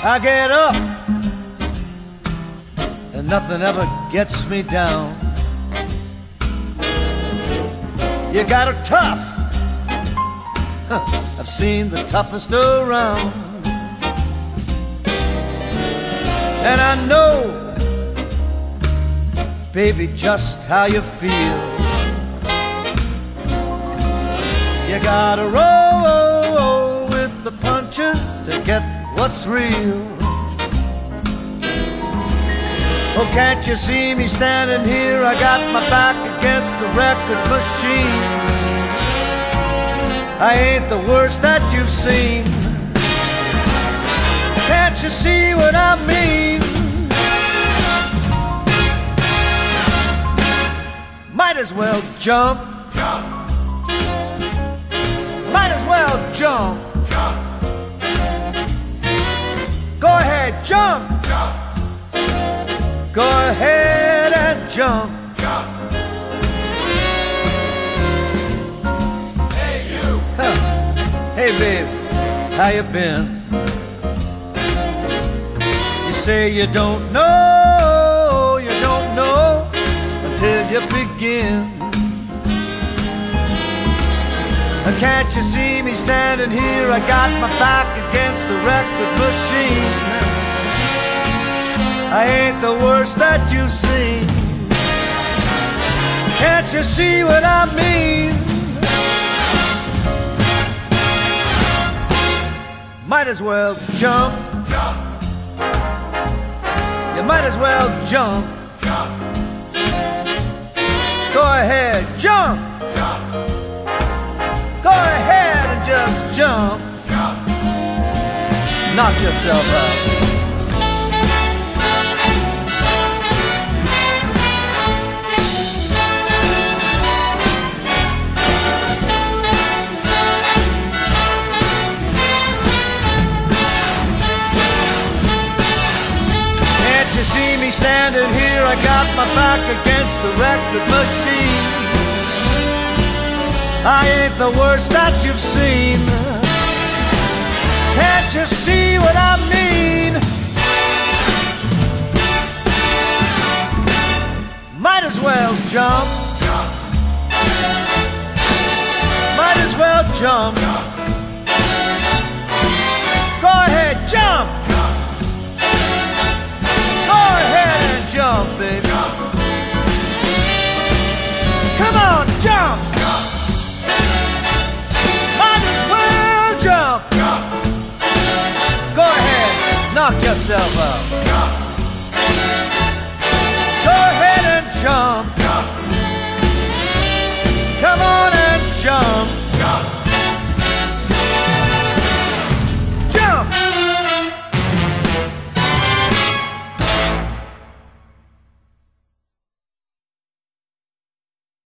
I get up and nothing ever gets me down. You got her tough, I've seen the toughest around. And I know, baby, just how you feel. You gotta roll with the punches to get what's real. Oh, can't you see me standing here? I got my back against the record machine. I ain't the worst that you've seen. Can't you see what I mean? Might as well jump. Jump. Might as well jump. Jump. Go ahead, jump. Jump. Go ahead and jump. Jump. Hey, you. Hey, babe, how you been? You say you don't know until you begin. Can't you see me standing here? I got my back against the record machine. I ain't the worst that you've seen. Can't you see what I mean? Might as well jump. Jump. You might as well jump. Jump. Go ahead, jump. Jump. Go ahead and just jump. Jump. Knock yourself out. Can't you see me standing here? I got my back against the record machine. I ain't the worst that you've seen. Can't you see what I mean? Might as well jump. Jump. Might as well jump. Jump. Go ahead, jump. Jump. Go ahead and jump, baby. Jump. Come on, jump. Jump. Might as well jump. Jump. Go ahead, knock yourself out.